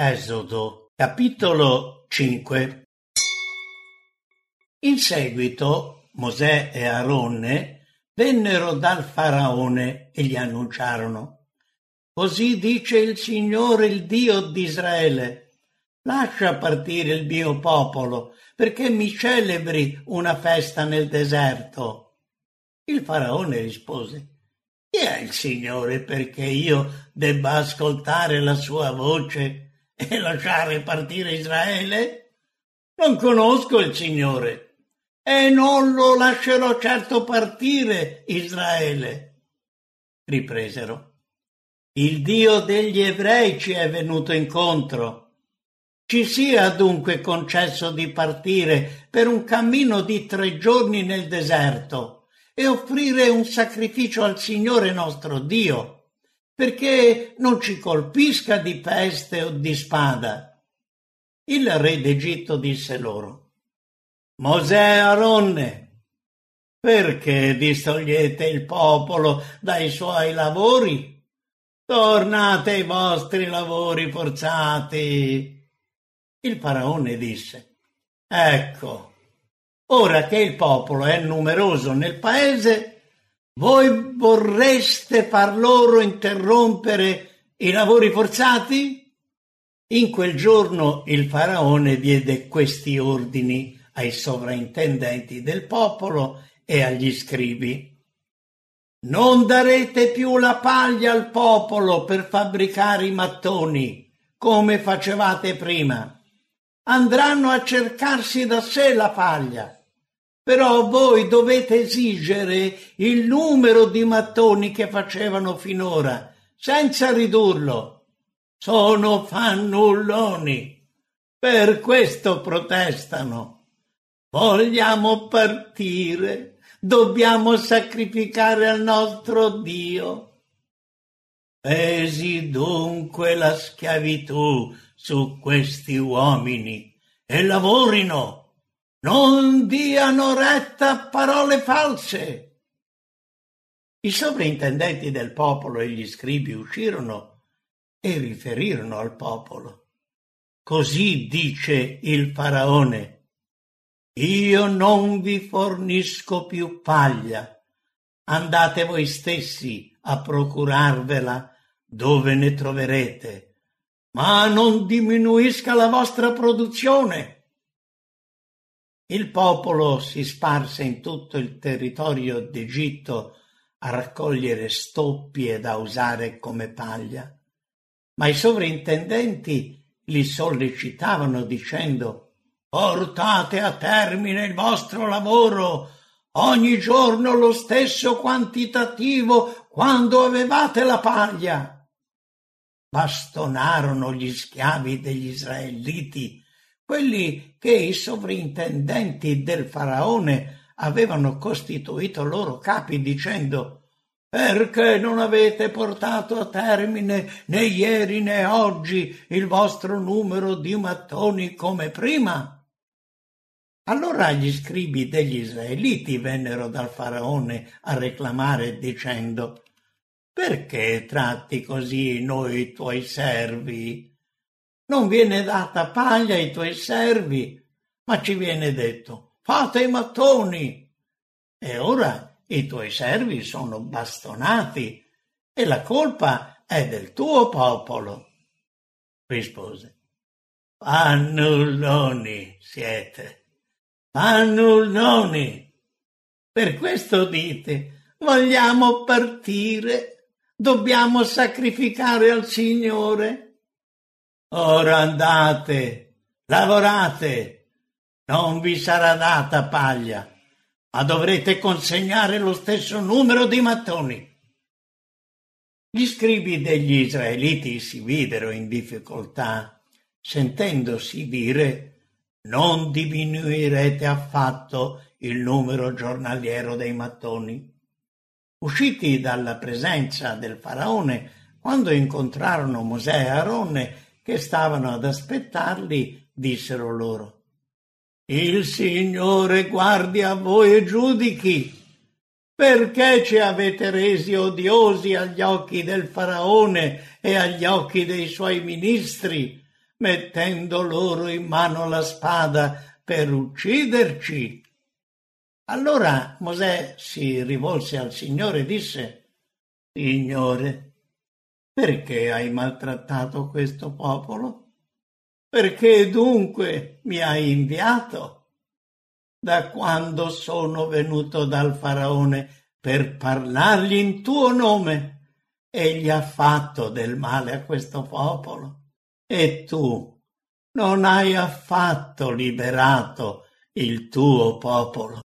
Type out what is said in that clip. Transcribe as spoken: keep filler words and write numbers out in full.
Esodo, capitolo cinque. In seguito Mosè e Aronne vennero dal faraone e gli annunciarono: «Così dice il Signore, il Dio di Israele: lascia partire il mio popolo, perché mi celebri una festa nel deserto». Il faraone rispose: «Chi è il Signore perché io debba ascoltare la sua voce e lasciare partire Israele? Non conosco il Signore e non lo lascerò certo partire Israele». Ripresero: «Il Dio degli ebrei ci è venuto incontro. Ci sia dunque concesso di partire per un cammino di tre giorni nel deserto e offrire un sacrificio al Signore nostro Dio, perché non ci colpisca di peste o di spada». Il re d'Egitto disse loro: «Mosè e Aronne, perché distogliete il popolo dai suoi lavori? Tornate ai vostri lavori forzati». Il faraone disse: «Ecco, ora che il popolo è numeroso nel paese, voi vorreste far loro interrompere i lavori forzati?» In quel giorno il faraone diede questi ordini ai sovrintendenti del popolo e agli scribi: «Non darete più la paglia al popolo per fabbricare i mattoni, come facevate prima. Andranno a cercarsi da sé la paglia. Però voi dovete esigere il numero di mattoni che facevano finora, senza ridurlo. Sono fannulloni, per questo protestano. Vogliamo partire, dobbiamo sacrificare al nostro Dio. Pesi dunque la schiavitù su questi uomini e lavorino. Non diano retta a parole false». I sovrintendenti del popolo e gli scribi uscirono e riferirono al popolo: «Così dice il faraone: io non vi fornisco più paglia. Andate voi stessi a procurarvela dove ne troverete, ma non diminuisca la vostra produzione». Il popolo si sparse in tutto il territorio d'Egitto a raccogliere stoppie da usare come paglia, ma i sovrintendenti li sollecitavano dicendo: «Portate a termine il vostro lavoro, ogni giorno lo stesso quantitativo quando avevate la paglia». Bastonarono gli schiavi degli israeliti, quelli che i sovrintendenti del faraone avevano costituito loro capi, dicendo: «Perché non avete portato a termine né ieri né oggi il vostro numero di mattoni come prima?» Allora gli scribi degli israeliti vennero dal faraone a reclamare dicendo: «Perché tratti così noi tuoi servi? Non viene data paglia ai tuoi servi, ma ci viene detto: fate i mattoni. E ora i tuoi servi sono bastonati e la colpa è del tuo popolo». Rispose: «Fannulloni siete, fannulloni. Per questo dite: vogliamo partire, dobbiamo sacrificare al Signore. Ora andate, lavorate, non vi sarà data paglia, ma dovrete consegnare lo stesso numero di mattoni». Gli scribi degli israeliti si videro in difficoltà, sentendosi dire: «Non diminuirete affatto il numero giornaliero dei mattoni». Usciti dalla presenza del faraone, quando incontrarono Mosè e Aronne che stavano ad aspettarli, dissero loro: «Il Signore guardi a voi e giudichi. Perché ci avete resi odiosi agli occhi del faraone e agli occhi dei suoi ministri, mettendo loro in mano la spada per ucciderci. Allora Mosè si rivolse al Signore e disse: Signore, perché hai maltrattato questo popolo? Perché dunque mi hai inviato? Da quando sono venuto dal faraone per parlargli in tuo nome, egli ha fatto del male a questo popolo, e tu non hai affatto liberato il tuo popolo.